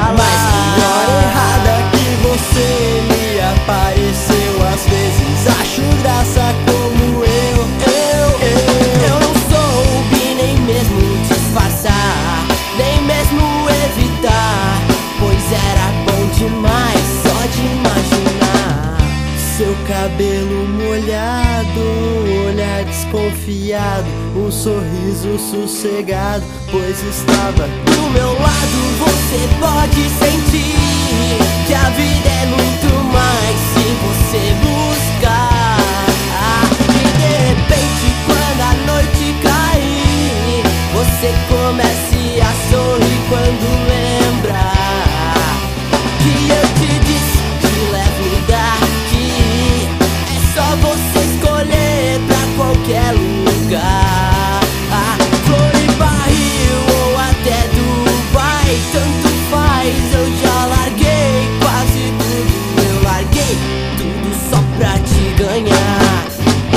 falar. Mas que hora errada que você me apareceu. Às vezes acho graça como eu não soube nem mesmo disfarçar, nem mesmo evitar, pois era bom demais só de imaginar. seu cabelo molhado, um olhar desconfiado, um sorriso sossegado, pois estava do meu lado. Você pode sentir que a vida é muito mais se você buscar. E de repente, quando a noite cair, você comece a sorrir quando lembrar que eu te disse, te levo daqui. É só você escolher pra qualquer lugar, Floripa, Rio ou até Dubai, tanto faz. Eu já larguei quase tudo, eu larguei tudo só pra te ganhar.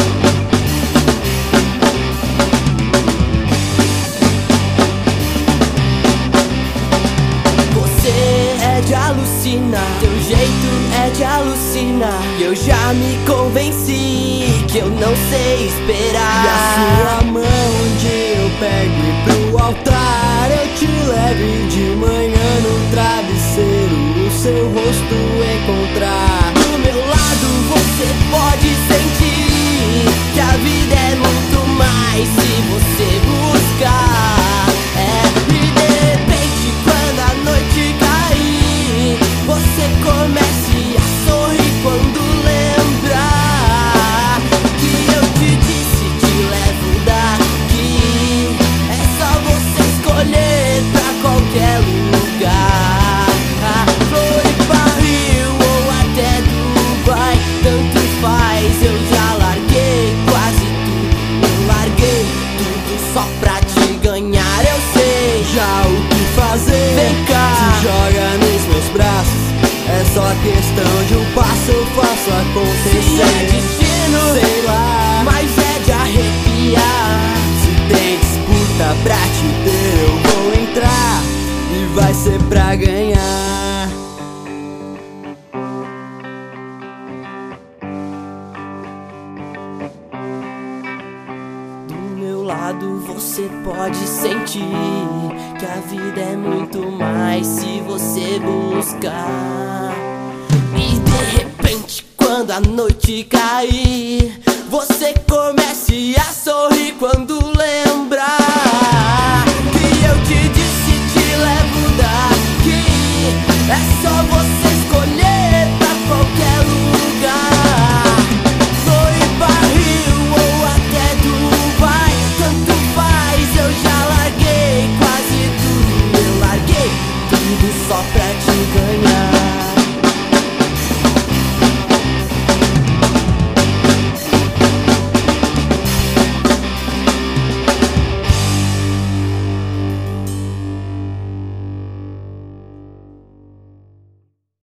Você é de alucinar, teu jeito é de alucinar, e eu já me convenci que eu não sei esperar. E a sua mão onde eu pego e pro altar eu te levo de manhã no travesseiro o seu rosto encontrar. Do meu lado você pode sentir que a vida é muito mais se você buscar. E de repente, quando a noite cair, você comece a sorrir quando lembrar que eu te disse, te levo daqui. É só você escolher pra qualquer lugar, Floripa, Rio ou até Dubai, tanto faz. Eu já larguei quase tudo, eu larguei tudo só pra te ganhar. Eu sei Já o que fazer, vem cá, se joga nos meus braços. É só questão de um passo, eu faço acontecer. se é destino, Sei lá, mas é de arrepiar. se tem disputa pra te ter, eu vou entrar e vai ser pra ganhar. Do meu lado você pode sentir que a vida é muito mais se você buscar. E de repente, quando a noite cair, você começa